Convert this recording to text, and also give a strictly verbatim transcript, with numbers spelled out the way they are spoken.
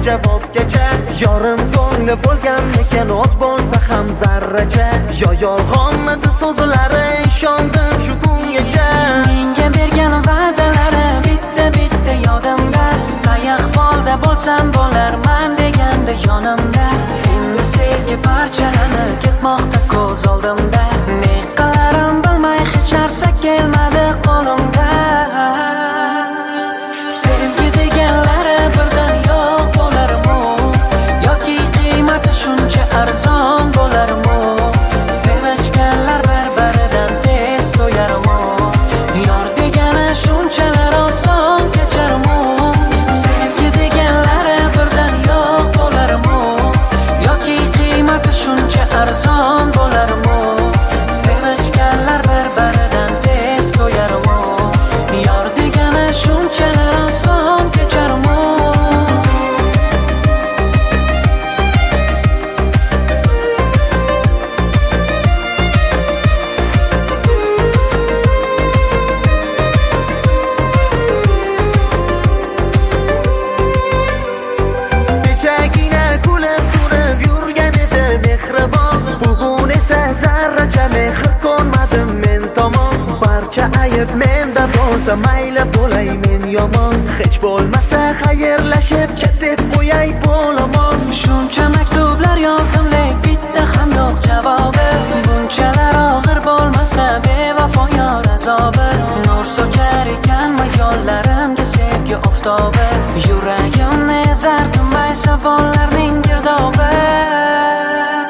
javobgacha. Yorim ko'ngli bo'lganmikan oz bo'lsa ham zarracha. Yo yolg'onmidi so'zlari, ishondim shu kungacha. Menga bergan va'dalari bitta bitta yodimda. Qay ahvolda bo'lsam bo'larman deganda yonimda. Endi sevgi parchalanib ketmoqda ko'z oldimda. Ne qilarim bilmay hech narsa kelmadi qo'limga. Sevgi deganlari birdan yo'q bo'larmi? Yoki qiymati shuncha arzon bo'larmi? Sevishganlar bir-biridan tez to'yarmi? Yor degani shunchalar oson kecharmi? Sevgi deganlari birdan yo'q bo'larmi? Yoki qiymati shuncha arzon bo'larmi? Sevishganlar bir-biridan tez to'yarmi? Yor degani shunchalar oson kecharmi? Kechagina kulib turib yurgan edi mehribon. Bugun esa zarracha mehr ko'rmadim men tomon. Barcha ayb menda bo'lsa mayli bo'lay men yomon. Hech bo'lmasa xayrlashib ketib qo'yay bo'lamon. Shuncha maktublar yozdim, lek bitta ham yo'q javobi. Bunchalar og'ir bo'lmasa bevafo yor azobi. Nur sochar ekanmi yo'llarimga sevgi oftobi. Yuragimni ezar tinmay savollarning girdobi.